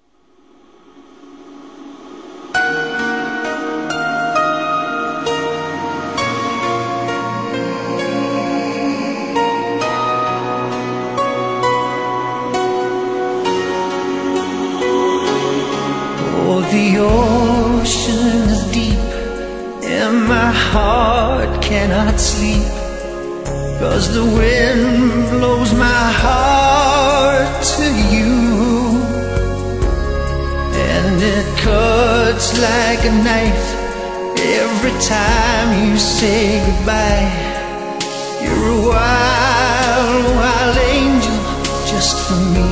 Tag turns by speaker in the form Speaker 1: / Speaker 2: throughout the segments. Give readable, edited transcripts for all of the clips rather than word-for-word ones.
Speaker 1: Oh, the ocean is deep and my heart cannot sleep, 'cause the wind blows my heart to you, and it cuts like a knife every time you say goodbye. You're a wild, wild angel just for me,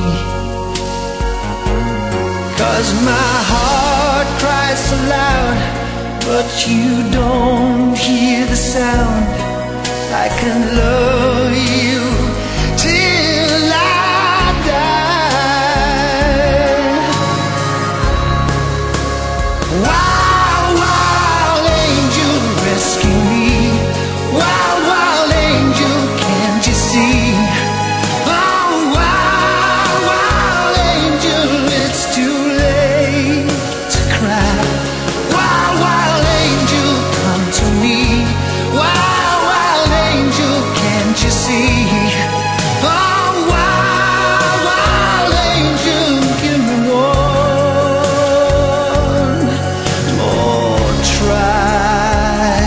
Speaker 1: 'cause my heart cries so loud, but you don't hear the sound. I can love you till I die. Wild, wild angel, rescue me. Wild, wild angel, can't you see? Oh, wild, wild angel, it's too late to cry. Wild, wild angel, come to me. Wild, wild angel, can't you see? Oh, wild, wild angel, give me one more try.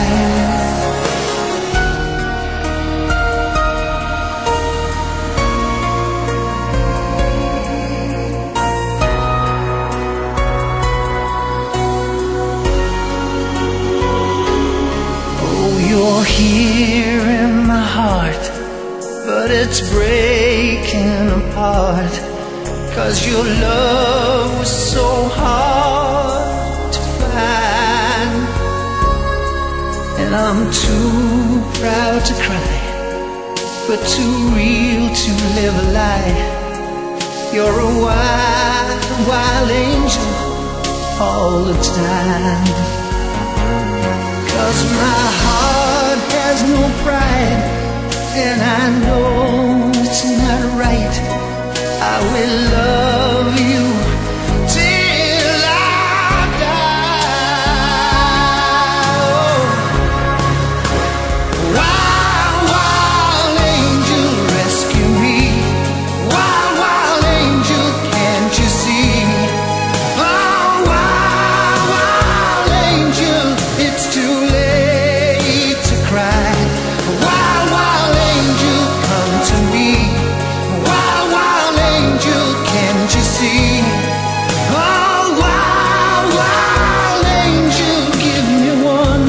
Speaker 1: Oh, you're here in my heart, but it's breaking apart, 'cause your love was so hard to find, and I'm too proud to cry, but too real to live a lie. You're a wild, wild angel all the time, 'cause my heart has no pride, and I know it's not right. I will love you till I die. Oh, wild, wild angel, rescue me. Wild, wild angel, can't you see? Oh, wild, wild angel, it's too late to cry. Wild, wild angel, come to me. Wild, wild angel, can't you see? Oh, wild, wild angel, give me one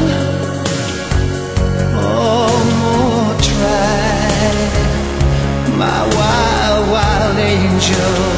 Speaker 1: more try. My wild, wild angel.